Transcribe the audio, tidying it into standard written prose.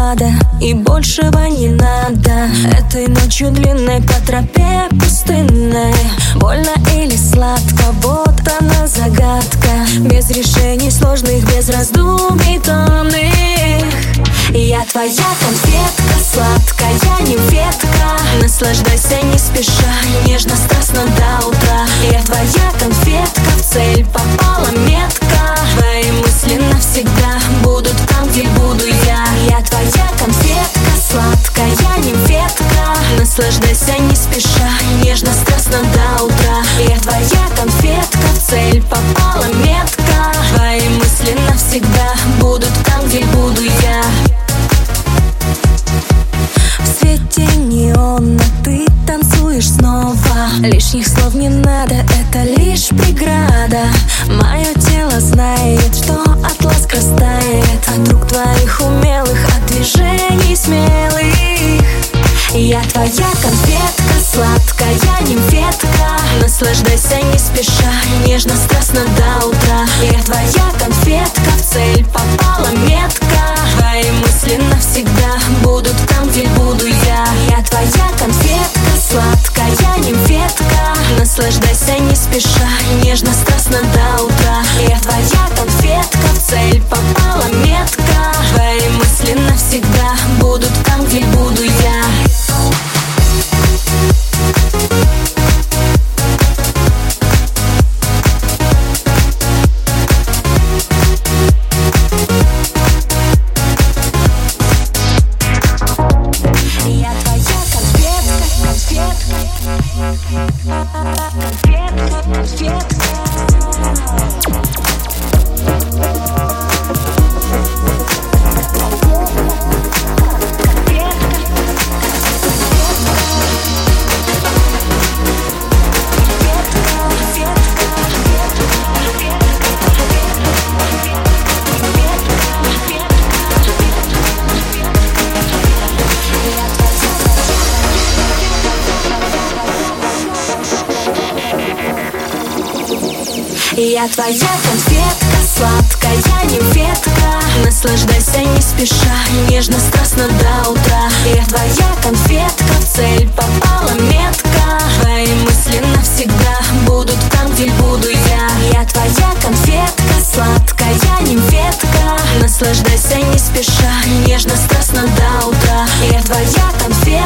надо, и большего не надо. Этой ночью длинной по тропе пустынной, больно или сладко, вот она загадка. Без решений сложных, без раздумий томных. Я твоя конфетка, сладкая нимфетка. Наслаждайся не спеша, нежно, страстно до утра. Я твоя конфетка, в цель попала метко. Твои мысли навсегда будут там, где буду я. Я твоя конфетка, сладкая нимфетка. Наслаждайся не спеша, нежно, страстно до утра. Я твоя конфетка, в цель попала метко. Твои мысли навсегда будут там, где буду я. В свете неона ты танцуешь снова. Лишних слов не надо, это лишь преграда. Мое тело знает, что от ласк растает от рук твоих умелых, от движений смелых. Я твоя конфетка, сладкая нимфетка. Наслаждайся не спеша, нежно, страстно до утра. Я твоя конфетка, в цель попала метко. Твои мысли навсегда будут там, где буду я. Я твоя конфетка, сладкая нимфетка. Наслаждайся не спеша, нежно, страстно до утра. Я твоя конфетка, в цель попала метко. Твои мысли навсегда будут там, где буду я. Я твоя конфетка, сладкая нимфетка. Наслаждайся не спеша, нежно, страстно до утра. Я твоя конфетка, в цель попала метко. Твои мысли навсегда будут там, где буду я. Я твоя конфетка, сладкая нимфетка. Наслаждайся не спеша, нежно, страстно до утра. Я твоя конфетка.